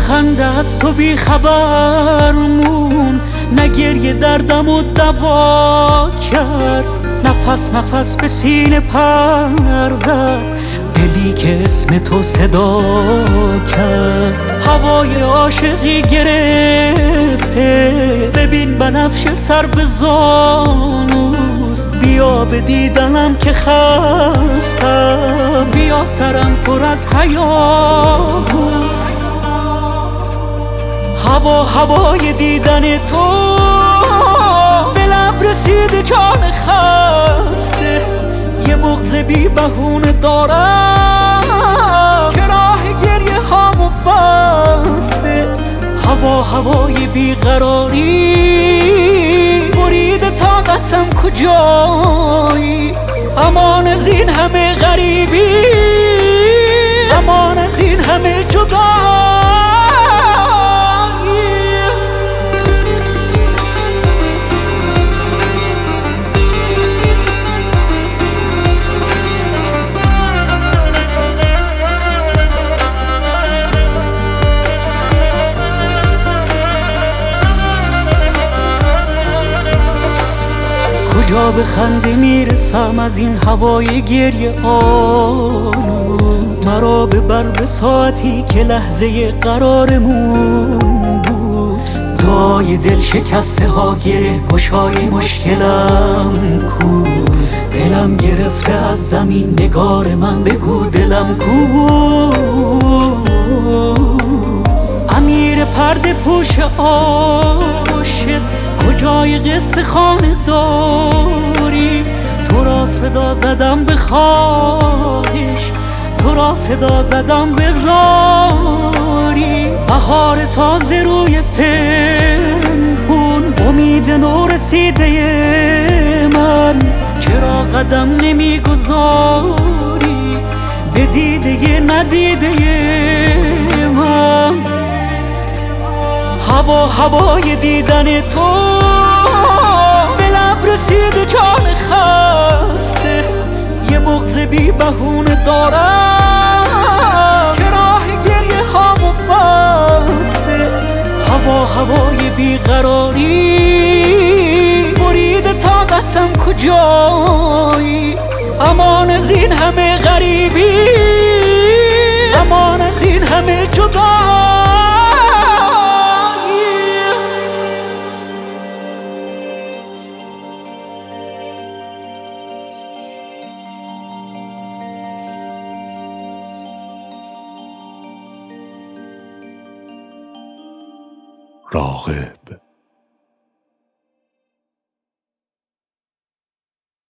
خنده از تو بی خبر مون، نه گریه دردمو دوا کرد، نفس نفس به سینه پر زد، دلی که اسم تو صدا کرد. هوای عاشقی گرفته، ببین بنفش سر به زانوست، بیا به دیدنم که خستم، بیا سرم پر از هیاهوست. هوای دیدن تو به لب رسید جان خسته، یه بغض بی بهونه دارم که راه گریه هامو بسته. هوای بیقراری برید طاقتم کجایی، امان از این همه غریبی، امان از این همه جدایی. کجا به خنده میرسم از این هوای گریه آلود، مرا ببر به ساعتی که لحظه قرارمون بود. دعای دل شکسته ها گره گشای مشکلم کو، دلم گرفته از زمین نگار من بگو دلم کو. امیر پرده پوش عاشق کجای قصه خانه داری، تو را صدا زدم به خواهش، تو را صدا زدم به زاری. بهار تازه روی پنهون، امید نو رسیده من، چرا قدم نمیگذاری به دیده ندیده من. هوای دیدن تو به لب رسید جان خسته، یه بغض بی بهونه دارم که راه گریه هامو بسته. هوای بیقراری برید طاقتم کجایی، امان از این همه غریبی، امان از این همه جدایی. راغب